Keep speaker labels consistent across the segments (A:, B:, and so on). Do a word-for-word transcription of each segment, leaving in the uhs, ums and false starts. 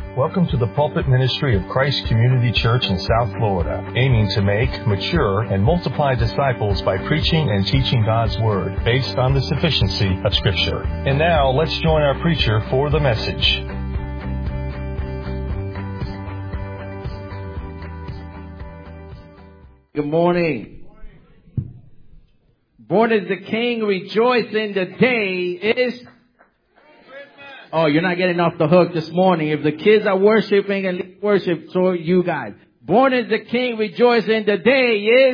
A: Welcome to the pulpit ministry of Christ Community Church in South Florida, aiming to make, mature, and multiply disciples by preaching and teaching God's Word based on the sufficiency of Scripture. And now, let's join our preacher for the message.
B: Good morning. Born is the King, rejoice in the day is... Oh, you're not getting off the hook this morning. If the kids are worshiping and lead worship, so are you guys. Born is the King, rejoice in the day is...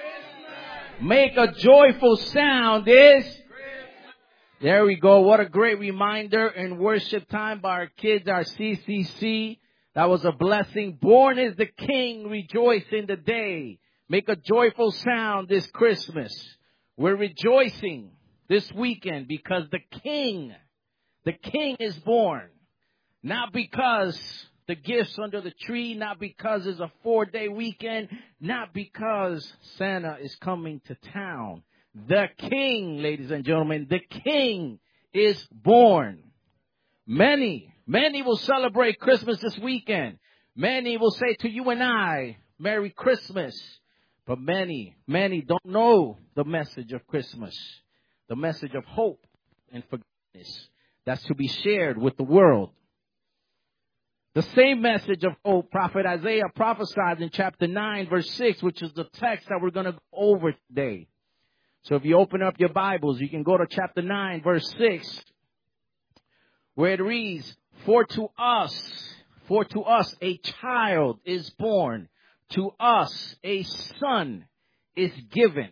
B: Make a joyful sound is... There we go. What a great reminder in worship time by our kids, our C C C. That was a blessing. Born is the King, rejoice in the day. Make a joyful sound this Christmas. We're rejoicing this weekend because the King, the King is born. Not because the gifts under the tree, not because it's a four-day weekend, not because Santa is coming to town. The King, ladies and gentlemen, the King is born. Many, many will celebrate Christmas this weekend. Many will say to you and I, Merry Christmas. But many, many don't know the message of Christmas, the message of hope and forgiveness that's to be shared with the world. The same message of hope Prophet Isaiah prophesied in chapter nine, verse six, which is the text that we're going to go over today. So if you open up your Bibles, you can go to chapter nine, verse six, where it reads, For to us, for to us a child is born. To us, a son is given.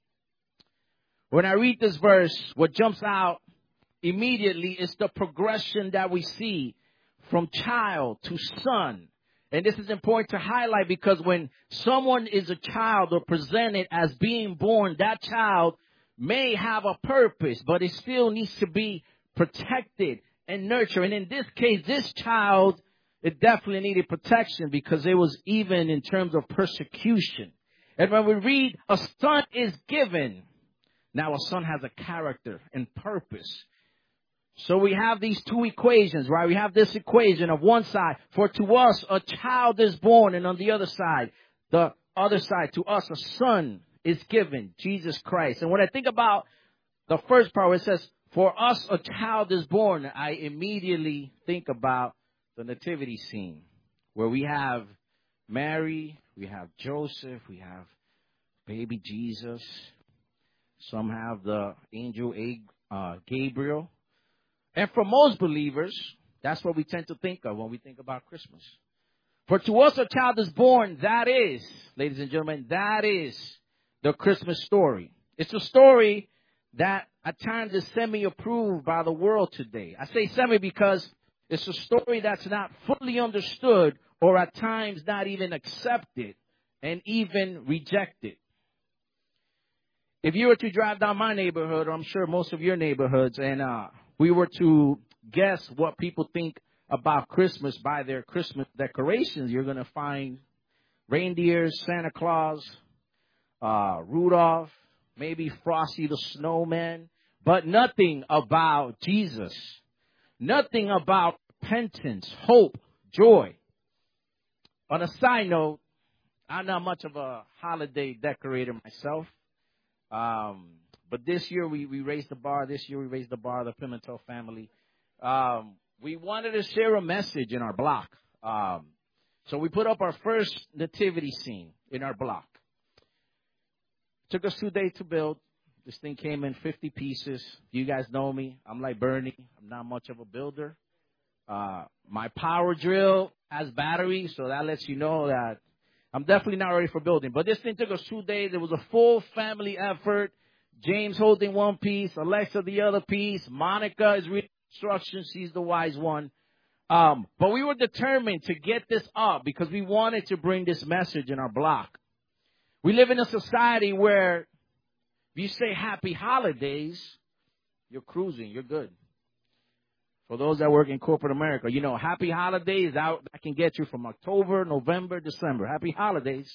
B: When I read this verse, what jumps out immediately is the progression that we see from child to son. And this is important to highlight because when someone is a child or presented as being born, that child may have a purpose, but it still needs to be protected and nurtured. And in this case, this child, it definitely needed protection because it was even in terms of persecution. And when we read, a son is given, now a son has a character and purpose. So we have these two equations, right? We have this equation of one side, for to us a child is born, and on the other side, the other side, to us a son is given, Jesus Christ. And when I think about the first part where it says, for us a child is born, I immediately think about the nativity scene where we have Mary, we have Joseph, we have baby Jesus. Some have the angel uh, Gabriel. And for most believers, that's what we tend to think of when we think about Christmas. For to us a child is born, that is, ladies and gentlemen, that is the Christmas story. It's a story that at times is semi-approved by the world today. I say semi because it's a story that's not fully understood or at times not even accepted and even rejected. If you were to drive down my neighborhood, or I'm sure most of your neighborhoods, and uh, we were to guess what people think about Christmas by their Christmas decorations, you're going to find reindeers, Santa Claus, uh, Rudolph, maybe Frosty the Snowman, but nothing about Jesus. Nothing about repentance, hope, joy. On a side note, I'm not much of a holiday decorator myself. Um, but this year we, we raised the bar. This year we raised the bar, the Pimentel family. Um, we wanted to share a message in our block. Um, so we put up our first nativity scene in our block. It took us two days to build. This thing came in fifty pieces. You guys know me. I'm like Bernie. I'm not much of a builder. Uh, my power drill has batteries, so that lets you know that I'm definitely not ready for building. But this thing took us two days. It was a full family effort. James holding one piece, Alexa the other piece. Monica is reading instructions. She's the wise one. Um, but we were determined to get this up because we wanted to bring this message in our block. We live in a society where if you say happy holidays, you're cruising, you're good. For those that work in corporate America, you know, happy holidays, that, that can get you from October, November, December. Happy holidays.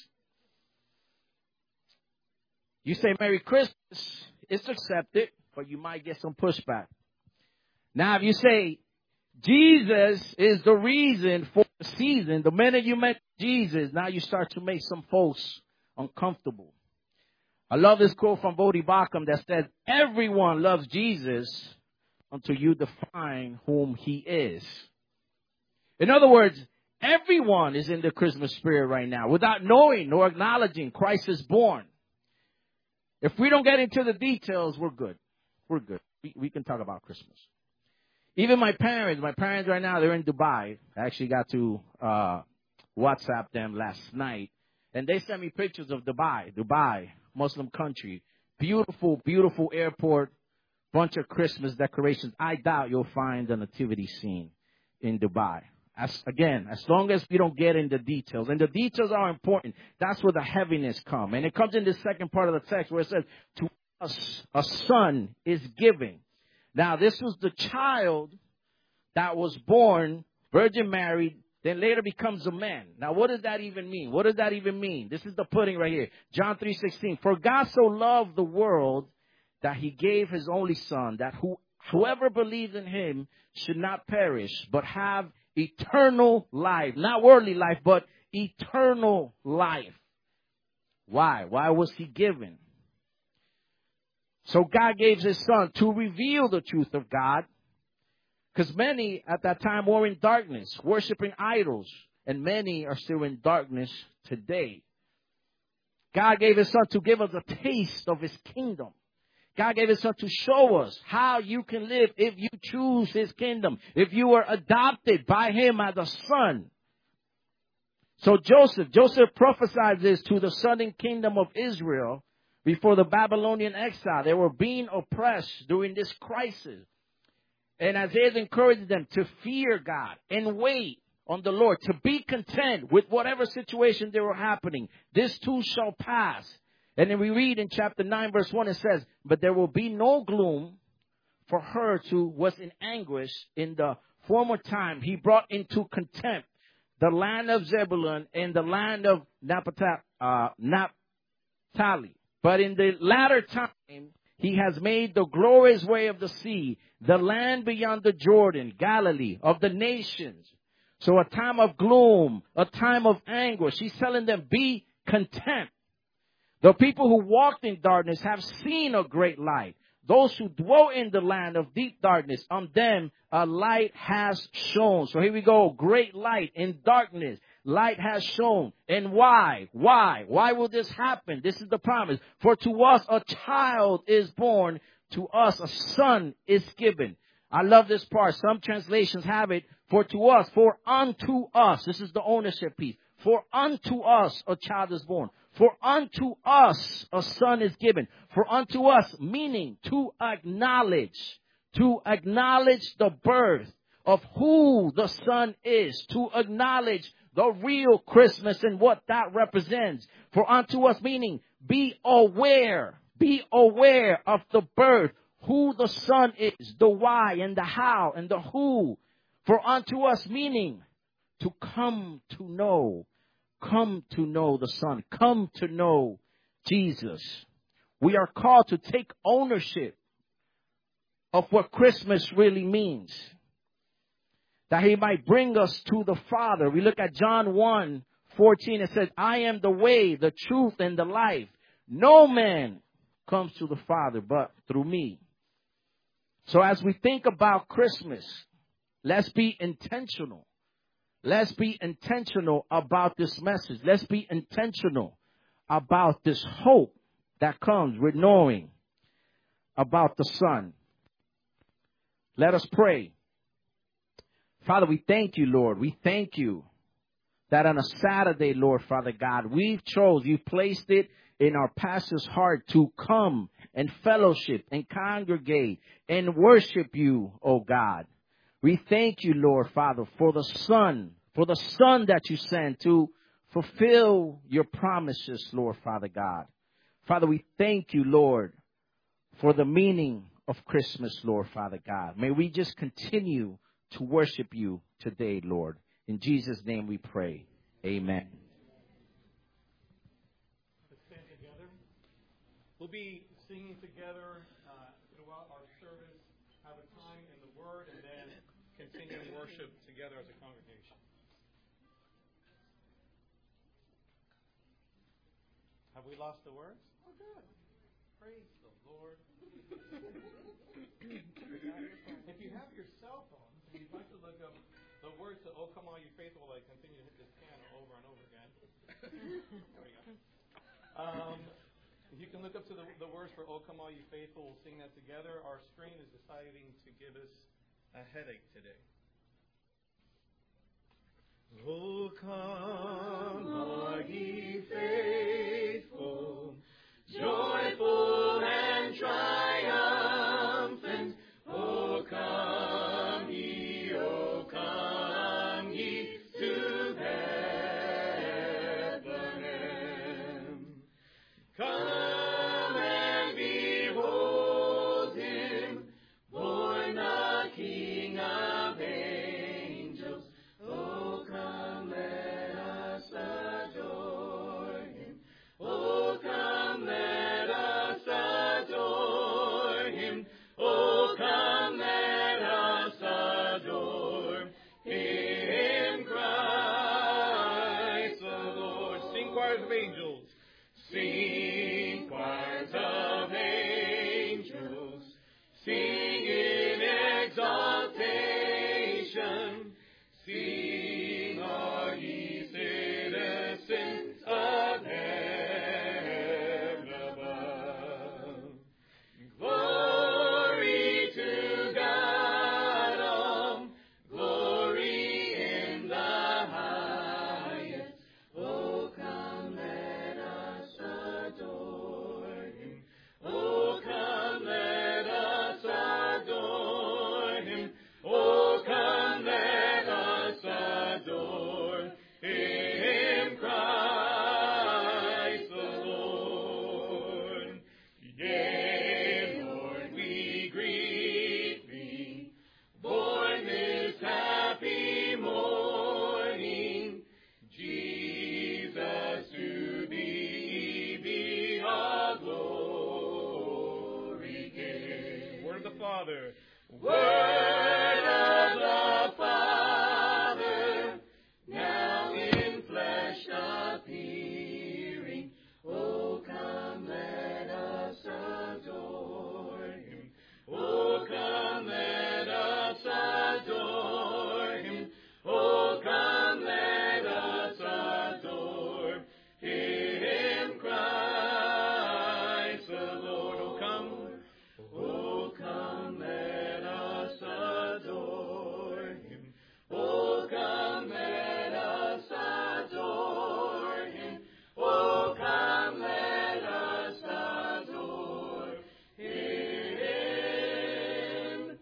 B: You say Merry Christmas, it's accepted, but you might get some pushback. Now, if you say Jesus is the reason for the season. The minute you met Jesus, now you start to make some folks uncomfortable. I love this quote from Bodhi Bacham that says, everyone loves Jesus until you define whom he is. In other words, everyone is in the Christmas spirit right now without knowing nor acknowledging Christ is born. If we don't get into the details, we're good. We're good. We, we can talk about Christmas. Even my parents, my parents right now, they're in Dubai. I actually got to uh, WhatsApp them last night. And they sent me pictures of Dubai, Dubai, Muslim country. Beautiful, beautiful airport, bunch of Christmas decorations. I doubt you'll find a nativity scene in Dubai. As, again, as long as we don't get into details. And the details are important. That's where the heaviness comes. And it comes in the second part of the text where it says, to us a son is given. Now, this was the child that was born, Virgin Mary, then later becomes a man. Now, what does that even mean? What does that even mean? This is the pudding right here. John three sixteen. For God so loved the world that he gave his only son, that who, whoever believes in him should not perish, but have eternal life. Not worldly life, but eternal life. Why? Why was he given? So God gave his son to reveal the truth of God. Because many at that time were in darkness, worshiping idols. And many are still in darkness today. God gave his son to give us a taste of his kingdom. God gave his son to show us how you can live if you choose his kingdom. If you were adopted by him as a son. So Joseph, Joseph prophesied this to the southern kingdom of Israel before the Babylonian exile. They were being oppressed during this crisis. And Isaiah encouraged them to fear God and wait on the Lord, to be content with whatever situation they were happening. This too shall pass. And then we read in chapter nine, verse one, it says, but there will be no gloom for her who was in anguish in the former time. He brought into contempt the land of Zebulun and the land of Naphtali. Uh, Naphtali. But in the latter time, he has made the glorious way of the sea, the land beyond the Jordan, Galilee, of the nations. So a time of gloom, a time of anguish. He's telling them, be content. The people who walked in darkness have seen a great light. Those who dwell in the land of deep darkness, on them a light has shone. So here we go. Great light in darkness. Light has shone. And why? Why? Why will this happen? This is the promise. For to us a child is born. To us a son is given. I love this part. Some translations have it. For to us, for unto us. This is the ownership piece. For unto us a child is born. For unto us a son is given. For unto us, meaning to acknowledge, to acknowledge the birth of who the son is, to acknowledge the real Christmas and what that represents. For unto us, meaning be aware, be aware of the birth, who the son is, the why and the how and the who. For unto us, meaning to come to know. Come to know the Son. Come to know Jesus. We are called to take ownership of what Christmas really means. That he might bring us to the Father. We look at John one fourteen. It says, I am the way, the truth, and the life. No man comes to the Father but through me. So as we think about Christmas, let's be intentional. Let's be intentional about this message. Let's be intentional about this hope that comes with knowing about the Son. Let us pray. Father, we thank you, Lord. We thank you that on a Saturday, Lord, Father God, we've chose, you placed it in our pastor's heart to come and fellowship and congregate and worship you, oh God. We thank you, Lord, Father, for the Son, for the Son that you sent to fulfill your promises, Lord, Father God. Father, we thank you, Lord, for the meaning of Christmas, Lord, Father God. May we just continue to worship you today, Lord. In Jesus' name we pray. Amen.
A: Let's stand together. We'll be singing together uh, throughout our service, have a time in the Word, and then
C: continue worship together as a congregation. Have we lost the words? Oh, good. Praise the Lord. If you have your cell phones and you'd like to look up the words to "Oh Come All You Faithful," I continue to hit this piano over and over again. There we go. Um, you can look up to the, the words for "Oh Come All You Faithful." We'll sing that together. Our screen is deciding to give us a headache today. Oh, come, all ye faithful, joyful and triumphant. Oh, come ye, oh, come ye to Bethlehem. Come and behold him, born the King of angels. Oh, come, let us adore him. Oh, come, let us adore him. Oh, come, let us adore him, Christ the Lord. Sing, choirs of angels. Sing, choirs of angels. Sing in exaltation. Sing, all ye citizens of heaven above. Glory to God, all glory in the highest. Oh, come, let us adore him. Oh, come, let us adore him. Oh, come, let us adore him, Christ the Lord. Yea, Lord, we greet thee, born this happy morning. Jesus, to thee be all glory given. Word of the Father. Word of the Father, now in flesh appearing. Oh, come, let us adore him. Oh, come, let us adore him. Oh, come, let us adore him, Christ the Lord. Oh, come. Oh, come, let us adore him. Oh, come, let us adore him. Oh, come, let us adore him,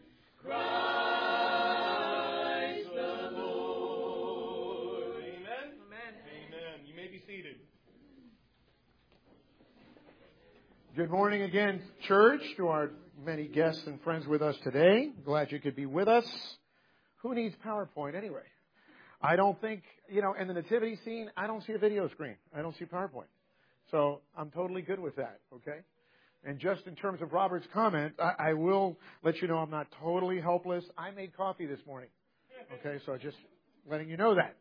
C: Christ the Lord. Amen? Amen. Amen. You may be seated.
D: Good morning again, church, to our many guests and friends with us today. Glad you could be with us. Who needs PowerPoint anyway? I don't think, you know, in the nativity scene, I don't see a video screen. I don't see PowerPoint. So I'm totally good with that, okay? And just in terms of Robert's comment, I, I will let you know I'm not totally helpless. I made coffee this morning, okay? So just letting you know that.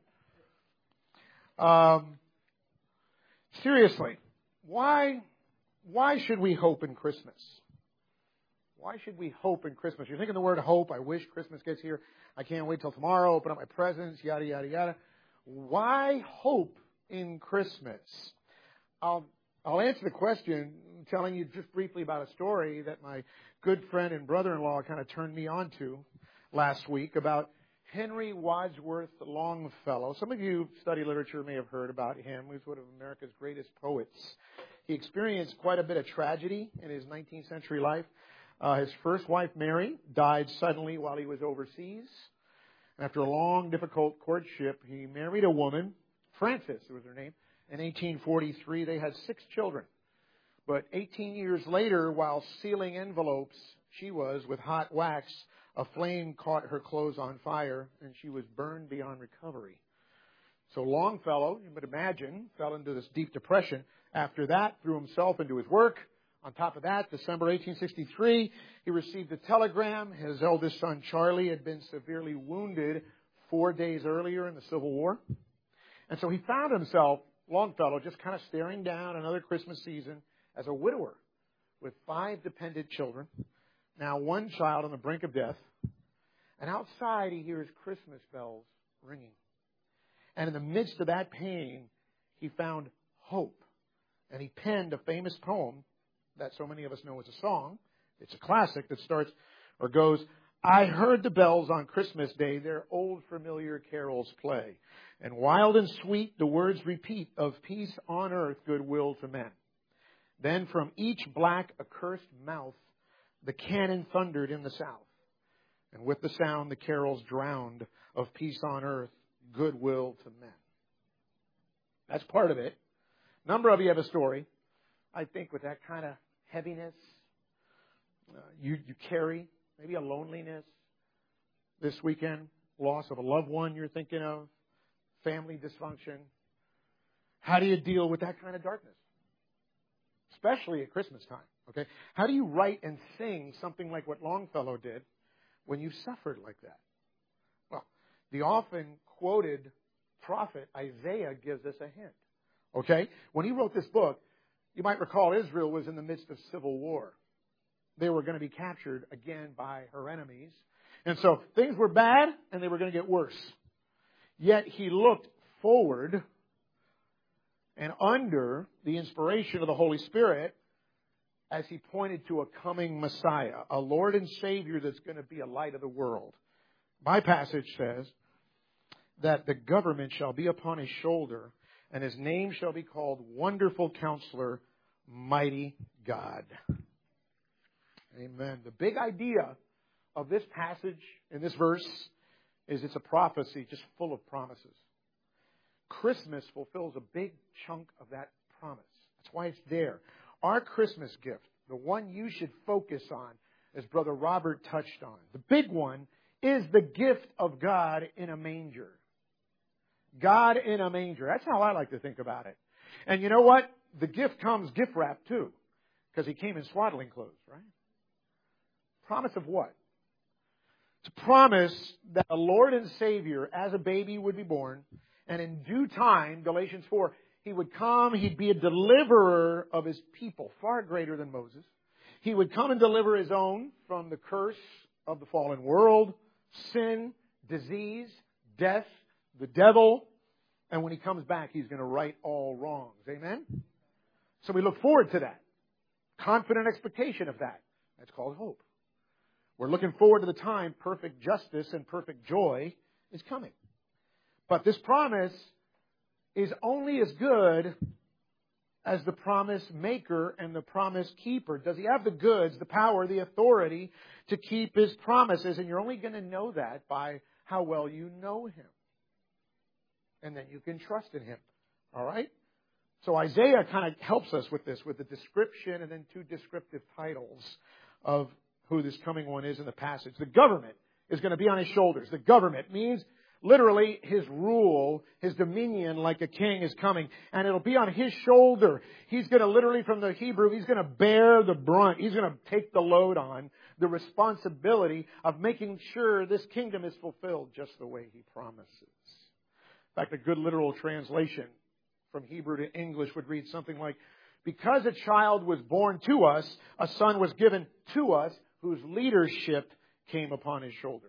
D: Um, seriously, why... Why should we hope in Christmas? Why should we hope in Christmas? You're thinking the word hope. I wish Christmas gets here. I can't wait till tomorrow. Open up my presents, yada, yada, yada. Why hope in Christmas? I'll, I'll answer the question telling you just briefly about a story that my good friend and brother-in-law kind of turned me on to last week about Henry Wadsworth Longfellow. Some of you who study literature may have heard about him. He was one of America's greatest poets. He experienced quite a bit of tragedy in his nineteenth century life. Uh, his first wife, Mary, died suddenly while he was overseas. After a long, difficult courtship, he married a woman, Frances was her name. In eighteen forty-three, they had six children. But eighteen years later, while sealing envelopes, she was, with hot wax, a flame caught her clothes on fire, and she was burned beyond recovery. So Longfellow, you would imagine, fell into this deep depression. After that, threw himself into his work On top of that, December eighteen sixty-three, he received a telegram. His eldest son, Charlie, had been severely wounded four days earlier in the Civil War. And so he found himself, Longfellow, just kind of staring down another Christmas season as a widower with five dependent children, now one child on the brink of death. And outside he hears Christmas bells ringing. And in the midst of that pain, he found hope. And he penned a famous poem that so many of us know as a song. It's a classic that starts or goes, I heard the bells on Christmas Day, their old familiar carols play. And wild and sweet the words repeat of peace on earth, goodwill to men. Then from each black accursed mouth, the cannon thundered in the south. And with the sound, the carols drowned of peace on earth, goodwill to men. That's part of it. A number of you have a story, I think, with that kind of heaviness uh, you, you carry. Maybe a loneliness this weekend, loss of a loved one you're thinking of, family dysfunction. How do you deal with that kind of darkness? Especially at Christmas time, okay? How do you write and sing something like what Longfellow did when you suffered like that? Well, the often quoted prophet Isaiah gives us a hint, okay? When he wrote this book, you might recall Israel was in the midst of civil war. They were going to be captured again by her enemies. And so things were bad and they were going to get worse. Yet he looked forward and under the inspiration of the Holy Spirit as he pointed to a coming Messiah, a Lord and Savior that's going to be a light of the world. My passage says that the government shall be upon his shoulder and his name shall be called Wonderful Counselor, Mighty God. Amen. The big idea of this passage in this verse is it's a prophecy just full of promises. Christmas fulfills a big chunk of that promise. That's why it's there. Our Christmas gift, the one you should focus on, as Brother Robert touched on, the big one is the gift of God in a manger. God in a manger. That's how I like to think about it. And you know what? The gift comes gift wrapped too, because he came in swaddling clothes, right? Promise of what? To promise that a Lord and Savior as a baby would be born, and in due time, Galatians four, he would come, he'd be a deliverer of his people, far greater than Moses. He would come and deliver his own from the curse of the fallen world, sin, disease, death, the devil, and when he comes back, he's going to right all wrongs. Amen? So we look forward to that. Confident expectation of that. That's called hope. We're looking forward to the time perfect justice and perfect joy is coming. But this promise is only as good as the promise maker and the promise keeper. Does he have the goods, the power, the authority to keep his promises? And you're only going to know that by how well you know him. And then you can trust in him. All right? So Isaiah kind of helps us with this, with the description and then two descriptive titles of who this coming one is in the passage. The government is going to be on his shoulders. The government means literally his rule, his dominion like a king is coming. And it'll be on his shoulder. He's going to literally, from the Hebrew, he's going to bear the brunt. He's going to take the load on the responsibility of making sure this kingdom is fulfilled just the way he promises. In fact, a good literal translation from Hebrew to English would read something like, because a child was born to us, a son was given to us, whose leadership came upon his shoulder.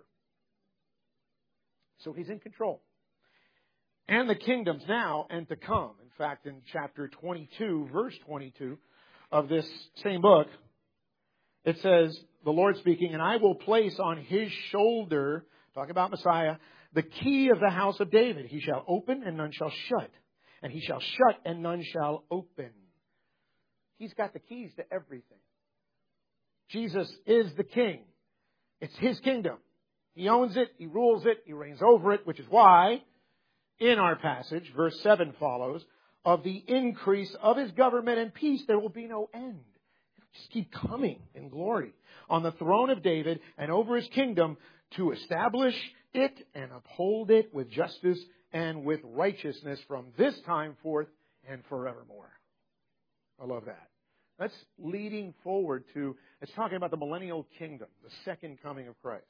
D: So he's in control. And the kingdoms now and to come. In fact, in chapter twenty-two, verse twenty-two of this same book, it says, the Lord speaking, and I will place on his shoulder, talking about Messiah, the key of the house of David. He shall open and none shall shut. And he shall shut and none shall open. He's got the keys to everything. Jesus is the king. It's his kingdom. He owns it. He rules it. He reigns over it, which is why in our passage, verse seven follows, of the increase of his government and peace, there will be no end. It'll just keep coming in glory on the throne of David and over his kingdom to establish it and uphold it with justice and with righteousness from this time forth and forevermore. I love that. That's leading forward to, it's talking about the millennial kingdom, the second coming of Christ.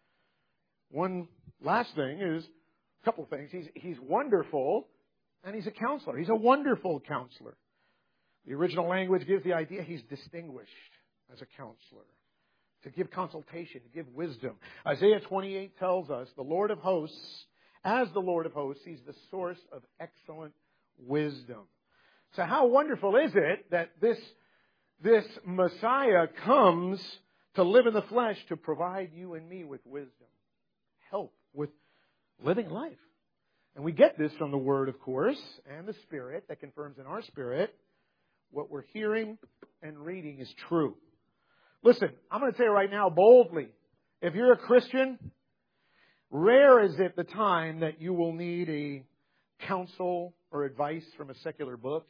D: One last thing is, a couple things. He's, he's wonderful, and He's a counselor. He's a wonderful counselor. The original language gives the idea He's distinguished as a counselor, to give consultation, to give wisdom. Isaiah twenty-eight tells us the Lord of hosts, as the Lord of hosts, He's the source of excellent wisdom. So how wonderful is it that this, this Messiah comes to live in the flesh to provide you and me with wisdom, help with living life. And we get this from the Word, of course, and the Spirit that confirms in our spirit what we're hearing and reading is true. Listen, I'm going to say right now boldly, if you're a Christian, rare is it the time that you will need a counsel or advice from a secular book,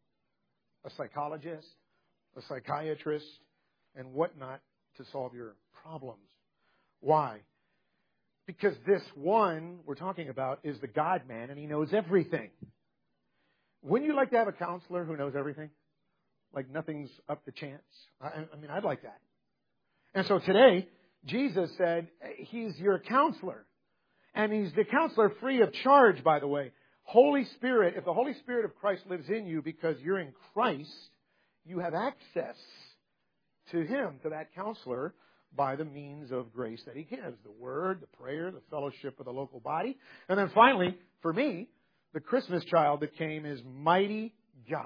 D: a psychologist, a psychiatrist, and whatnot to solve your problems. Why? Because this one we're talking about is the God-man, and He knows everything. Wouldn't you like to have a counselor who knows everything? Like nothing's up to chance? I, I mean, I'd like that. And so today, Jesus said He's your counselor. And He's the counselor free of charge, by the way. Holy Spirit, if the Holy Spirit of Christ lives in you because you're in Christ, you have access to Him, to that counselor, by the means of grace that He gives. The Word, the prayer, the fellowship of the local body. And then finally, for me, the Christmas child that came is Mighty God.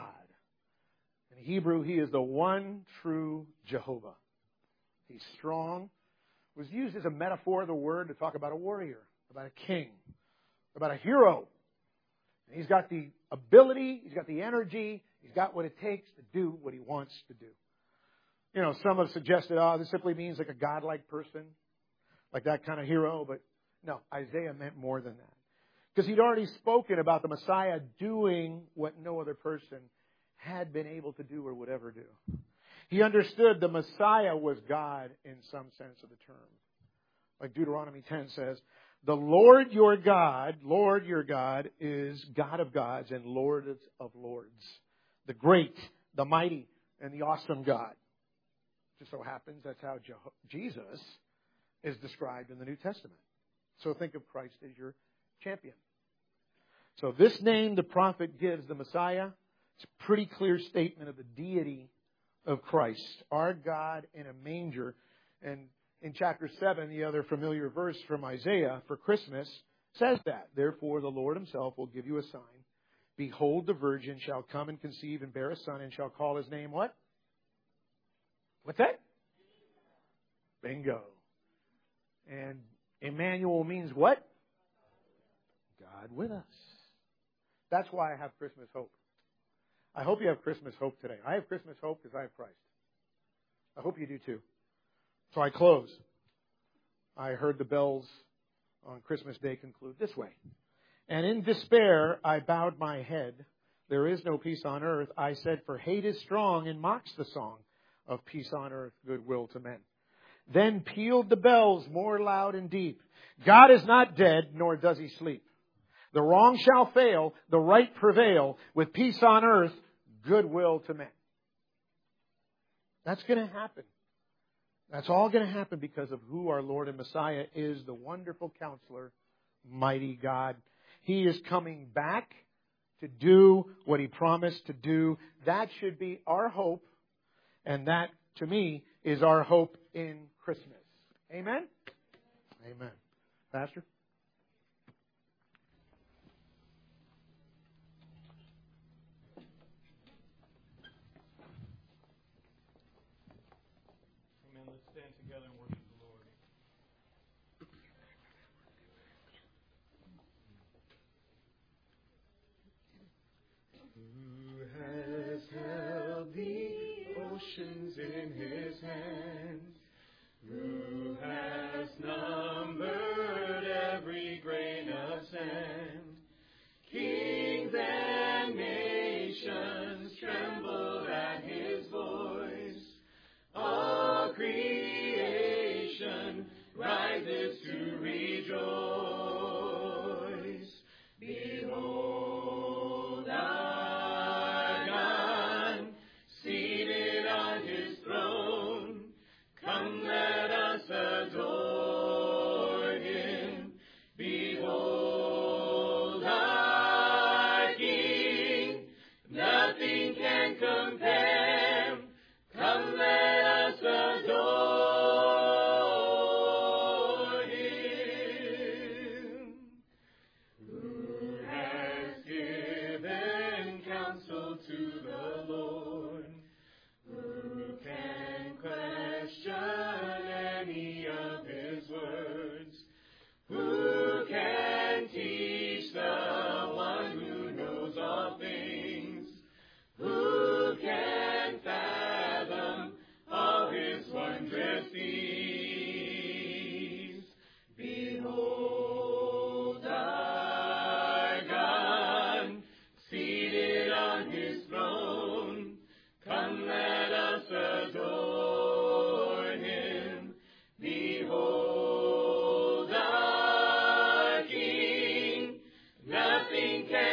D: In Hebrew, He is the one true Jehovah. He's strong. It was used as a metaphor of the word to talk about a warrior, about a king, about a hero. And He's got the ability, He's got the energy, He's got what it takes to do what He wants to do. You know, some have suggested, oh, this simply means like a godlike person, like that kind of hero. But no, Isaiah meant more than that. Because he'd already spoken about the Messiah doing what no other person had been able to do or would ever do. He understood the Messiah was God in some sense of the term. Like Deuteronomy ten says, the Lord your God, Lord your God, is God of gods and Lord of lords. The great, the mighty, and the awesome God. Just so happens that's how Jeho- Jesus is described in the New Testament. So think of Christ as your champion. So this name the prophet gives the Messiah, it's a pretty clear statement of the deity of Christ, our God in a manger. And in chapter seven, the other familiar verse from Isaiah for Christmas says that. Therefore the Lord Himself will give you a sign. Behold, the virgin shall come and conceive and bear a son and shall call His name what? What's that? Bingo. And Emmanuel means what? God with us. That's why I have Christmas hope. I hope you have Christmas hope today. I have Christmas hope because I have Christ. I hope you do too. So I close. I heard the bells on Christmas Day conclude this way. And in despair, I bowed my head. There is no peace on earth. I said, for hate is strong and mocks the song of peace on earth, goodwill to men. Then pealed the bells more loud and deep. God is not dead, nor does He sleep. The wrong shall fail, the right prevail, with peace on earth, goodwill to men. That's going to happen. That's all going to happen because of who our Lord and Messiah is, the wonderful counselor, mighty God. He is coming back to do what He promised to do. That should be our hope. And that, to me, is our hope in Christmas. Amen? Amen. Pastor?
C: Amen. Let's stand together and worship the Lord. Who has held the oceans in His hand? Who has numbered every grain of sand? Kings and nations trembled at His voice. All creation rises to rejoice. Behold our God, seated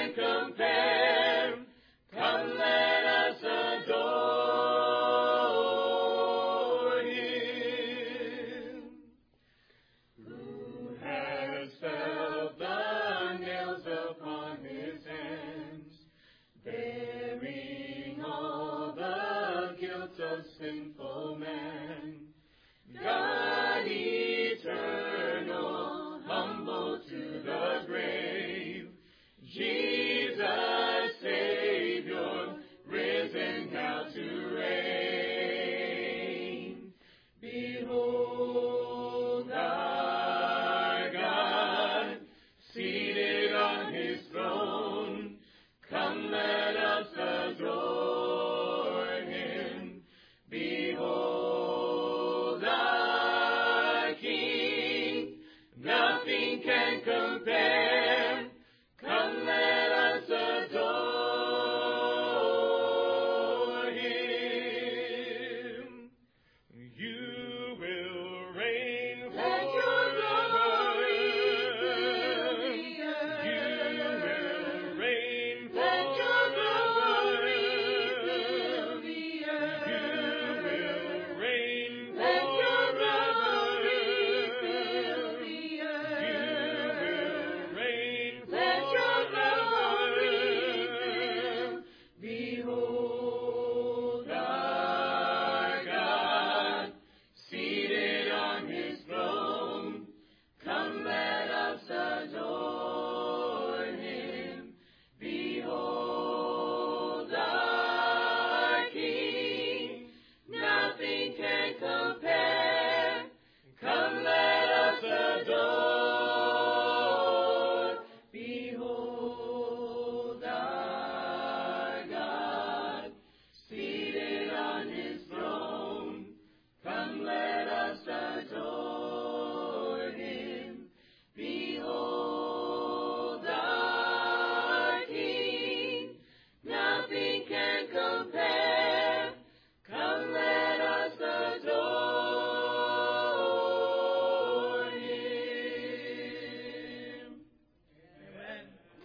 E: can compare. Come, let us adore Him. Who has felt the nails upon His hands, bearing all the guilt of sinful man? God eternal, humble to the grave, Jesus Savior, risen now to reign. Behold our God, seated on His throne. Come, let us adore Him. Behold our King, nothing can compare. Come, let us adore Him. You will reign forever. You will reign forever. You will reign forever. You will reign forever. Behold our God, seated on His throne. Come, let us adore Him. Behold our King, nothing can compare. Come, let us adore. Behold our God, seated on His throne. Come, let us adore Him. Behold our King, nothing can compare. Come, let us adore Him. Amen.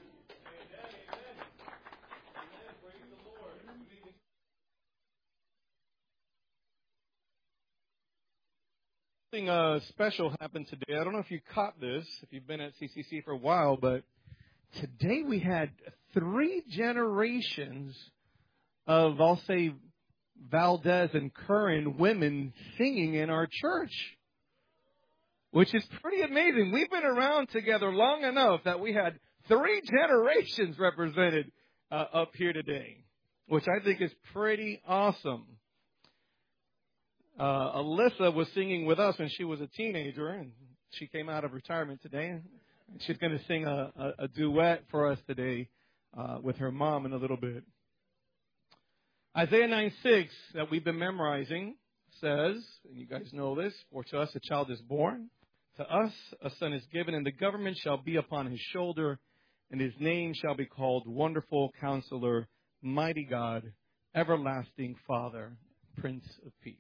C: Something uh, special happened today. I don't know if you caught this, if you've been at C C C for a while, but today we had three generations of, I'll say, Valdez and Curran women singing in our church, which is pretty amazing. We've been around together long enough that we had three generations represented uh, up here today, which I think is pretty awesome. Uh, Alyssa was singing with us when she was a teenager, and she came out of retirement today. And she's going to sing a, a, a duet for us today uh, with her mom in a little bit. Isaiah nine six that we've been memorizing says, and you guys know this, for to us a child is born, to us a son is given, and the government shall be upon his shoulder, and his name shall be called Wonderful Counselor, Mighty God, Everlasting Father, Prince of Peace.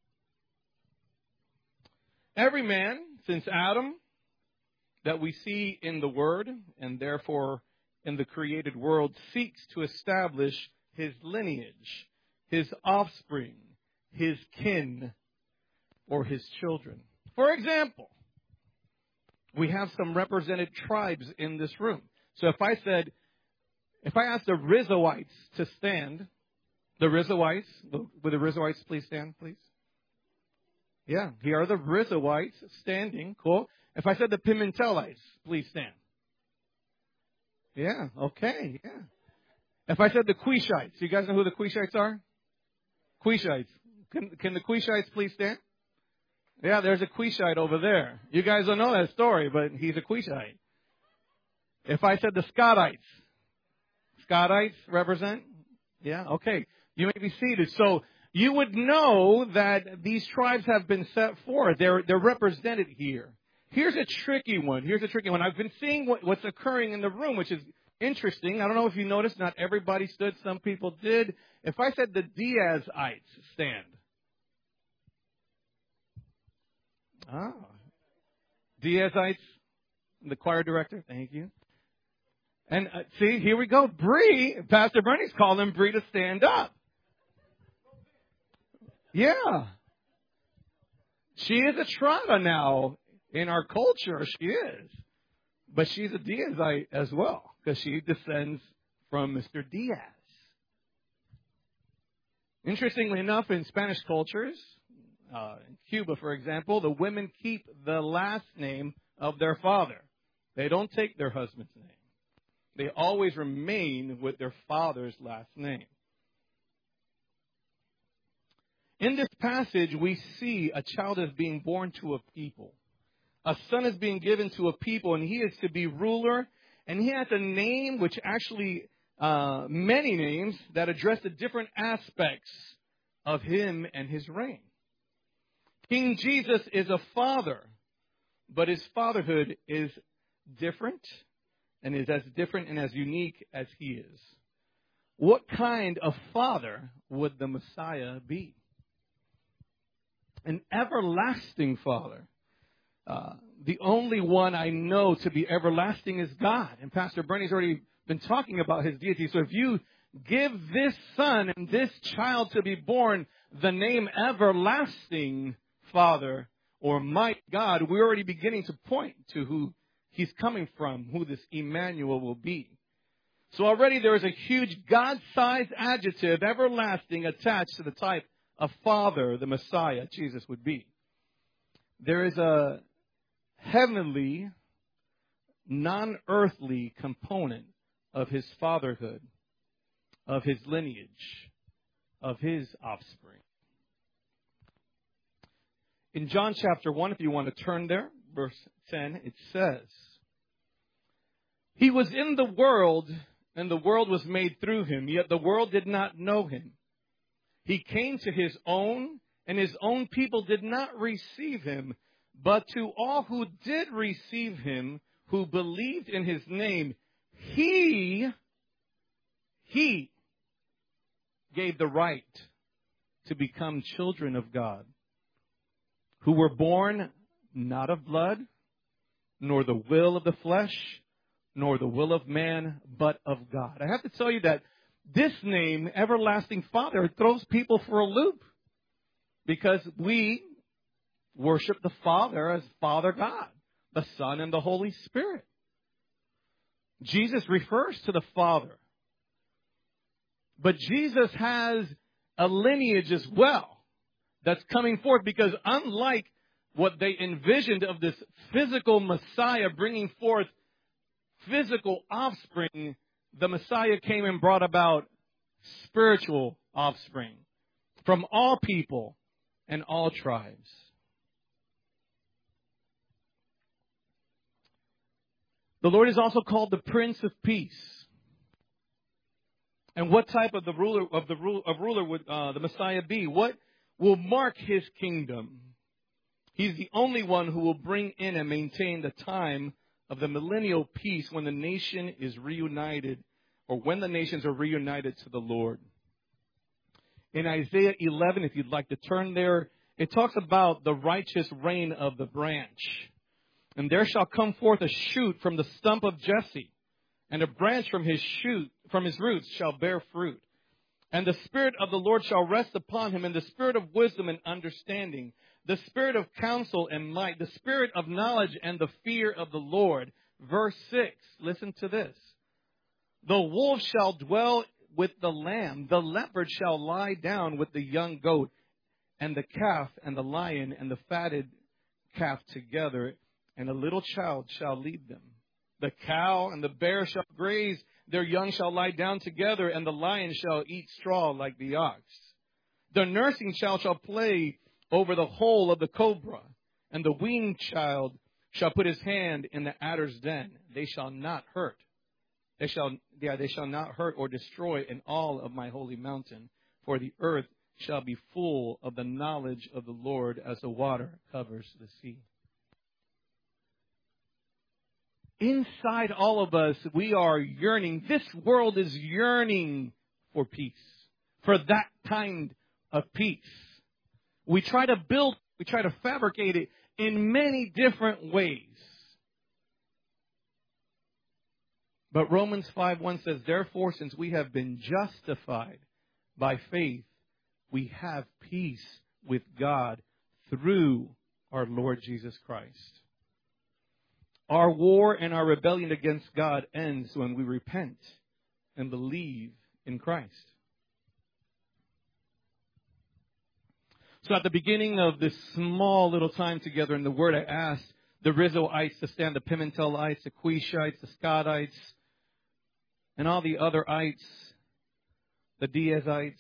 C: Every man, since Adam, that we see in the Word, and therefore in the created world, seeks to establish his lineage, his offspring, his kin, or his children. For example, we have some represented tribes in this room. So if I said, if I asked the Rizzoites to stand, the Rizzoites, will the Rizzoites please stand, please? Yeah, here are the Rizzoites standing. Cool. If I said the Pimentelites, please stand. Yeah, okay, yeah. If I said the Cushites, you guys know who the Cushites are? Cushites. Can, can the Cushites please stand? Yeah, there's a Cushite over there. You guys don't know that story, but he's a Cushite. If I said the Scottites, Scottites represent? Yeah, okay. You may be seated. So you would know that these tribes have been set forth. They're, they're represented here. Here's a tricky one. Here's a tricky one. I've been seeing what, what's occurring in the room, which is interesting. I don't know if you noticed, not everybody stood. Some people did. If I said the Diazites stand. Ah. Diazites, the choir director, thank you. And uh, see, here we go. Bree, Pastor Bernie's calling Bree to stand up. Yeah. She is a Trata now in our culture. She is. But she's a Diazite as well, because she descends from Mister Diaz. Interestingly enough, in Spanish cultures, uh, in Cuba, for example, the women keep the last name of their father. They don't take their husband's name. They always remain with their father's last name. In this passage, we see a child is being born to a people. A son is being given to a people, and he is to be ruler. And he has a name which actually, uh, many names that address the different aspects of him and his reign. King Jesus is a father, but his fatherhood is different and is as different and as unique as he is. What kind of father would the Messiah be? An everlasting father. Uh, the only one I know to be everlasting is God. And Pastor Bernie's already been talking about his deity. So if you give this son and this child to be born the name Everlasting Father or Mighty God, we're already beginning to point to who he's coming from, who this Emmanuel will be. So already there is a huge God-sized adjective, everlasting, attached to the type of father the Messiah, Jesus, would be. There is a heavenly, non-earthly component of his fatherhood, of his lineage, of his offspring. In John chapter one, if you want to turn there, verse ten, it says, "He was in the world, and the world was made through him, yet the world did not know him. He came to his own, and his own people did not receive him. But to all who did receive him, who believed in his name, he, he gave the right to become children of God, who were born not of blood, nor the will of the flesh, nor the will of man, but of God." I have to tell you that this name, Everlasting Father, throws people for a loop, because we worship the Father as Father God, the Son, and the Holy Spirit. Jesus refers to the Father. But Jesus has a lineage as well that's coming forth, because unlike what they envisioned of this physical Messiah bringing forth physical offspring, the Messiah came and brought about spiritual offspring from all people and all tribes. The Lord is also called the Prince of Peace. And what type of the ruler of the rule of ruler would uh, the Messiah be? What will mark his kingdom? He's the only one who will bring in and maintain the time of the millennial peace when the nation is reunited, or when the nations are reunited to the Lord. In Isaiah eleven, if you'd like to turn there, it talks about the righteous reign of the branch. "And there shall come forth a shoot from the stump of Jesse, and a branch from his shoot, from his roots shall bear fruit. And the Spirit of the Lord shall rest upon him, and the Spirit of wisdom and understanding, the Spirit of counsel and might, the Spirit of knowledge and the fear of the Lord." Verse six, listen to this. "The wolf shall dwell with the lamb, the leopard shall lie down with the young goat, and the calf and the lion and the fatted calf together, and a little child shall lead them. The cow and the bear shall graze, their young shall lie down together, and the lion shall eat straw like the ox. The nursing child shall play over the hole of the cobra, and the weaned child shall put his hand in the adder's den. They shall not hurt. They shall, yeah, they shall not hurt or destroy in all of my holy mountain, for the earth shall be full of the knowledge of the Lord as the water covers the sea." Inside all of us, we are yearning. This world is yearning for peace, for that kind of peace. We try to build, we try to fabricate it in many different ways. But Romans five one says, therefore, since we have been justified by faith, we have peace with God through our Lord Jesus Christ. Our war and our rebellion against God ends when we repent and believe in Christ. So at the beginning of this small little time together in the Word, I asked the Rizzoites to stand, the Pimentelites, the Quishites, the Scottites, and all the other ites, the Diazites.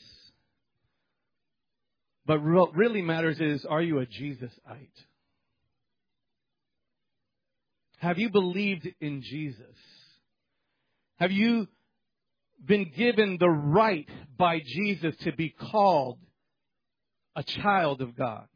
C: But what really matters is, are you a Jesusite? Have you believed in Jesus? Have you been given the right by Jesus to be called a child of God?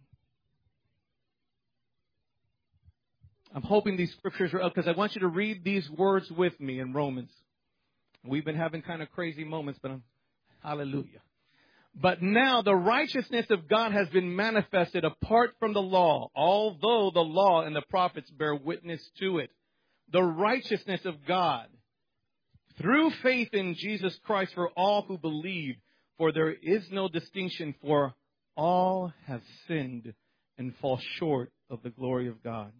C: I'm hoping these scriptures are up because I want you to read these words with me in Romans. We've been having kind of crazy moments, but I'm, hallelujah. But now the righteousness of God has been manifested apart from the law, although the law and the prophets bear witness to it. The righteousness of God through faith in Jesus Christ for all who believe, for there is no distinction, for all have sinned and fall short of the glory of God.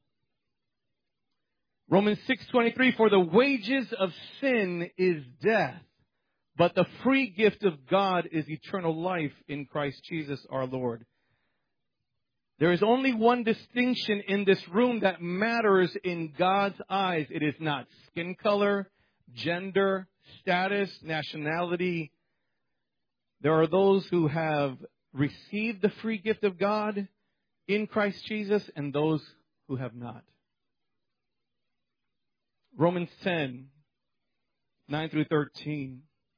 C: Romans six twenty-three, for the wages of sin is death, but the free gift of God is eternal life in Christ Jesus our Lord. There is only one distinction in this room that matters in God's eyes. It is not skin color, gender, status, nationality. There are those who have received the free gift of God in Christ Jesus and those who have not. Romans ten, nine through thirteen.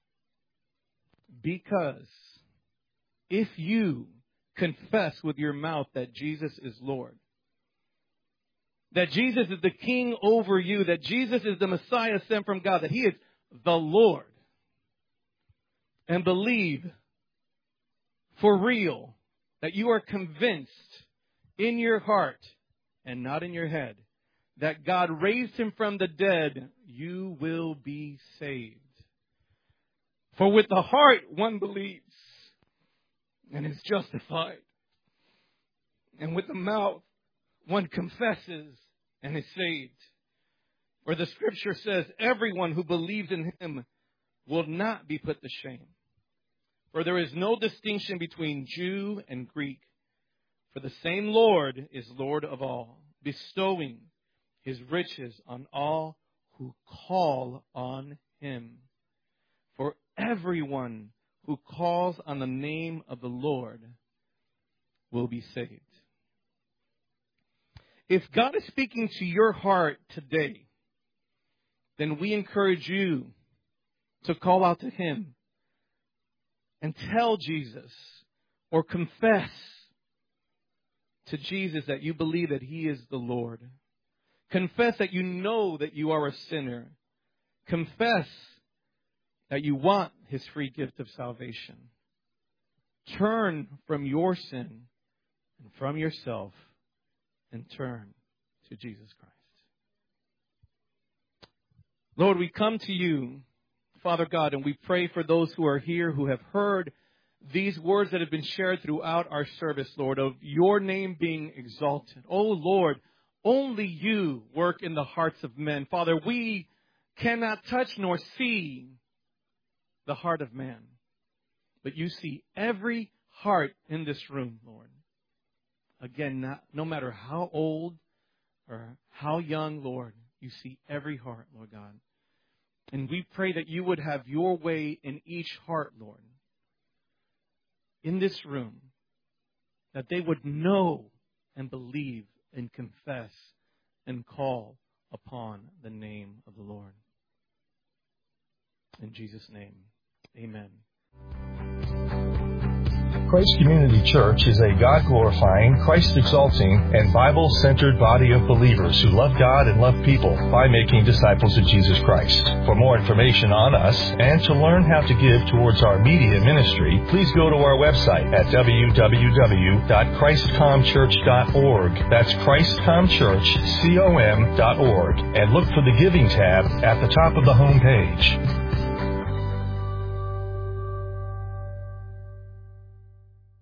C: Because if you confess with your mouth that Jesus is Lord, that Jesus is the King over you, that Jesus is the Messiah sent from God, that He is the Lord, and believe for real that you are convinced in your heart and not in your head that God raised Him from the dead, you will be saved. For with the heart one believes and is justified, and with the mouth one confesses and is saved. For the Scripture says, everyone who believes in Him will not be put to shame. For there is no distinction between Jew and Greek, for the same Lord is Lord of all, bestowing His riches on all who call on Him. For everyone who calls on the name of the Lord will be saved. If God is speaking to your heart today, then we encourage you to call out to Him and tell Jesus or confess to Jesus that you believe that He is the Lord. Confess that you know that you are a sinner. Confess that you want His free gift of salvation. Turn from your sin and from yourself and turn to Jesus Christ. Lord, we come to you, Father God, and we pray for those who are here who have heard these words that have been shared throughout our service, Lord, of your name being exalted. Oh, Lord, only you work in the hearts of men. Father, we cannot touch nor see the heart of man, but you see every heart in this room, Lord. Again, not, no matter how old or how young, Lord, you see every heart, Lord God. And we pray that you would have your way in each heart, Lord, in this room, that they would know and believe and confess and call upon the name of the Lord. In Jesus' name, amen.
A: Christ Community Church is a God-glorifying, Christ-exalting, and Bible-centered body of believers who love God and love people by making disciples of Jesus Christ. For more information on us and to learn how to give towards our media ministry, please go to our website at w w w dot christ com church dot org. That's christ com church com dot org, and look for the Giving tab at the top of the home page.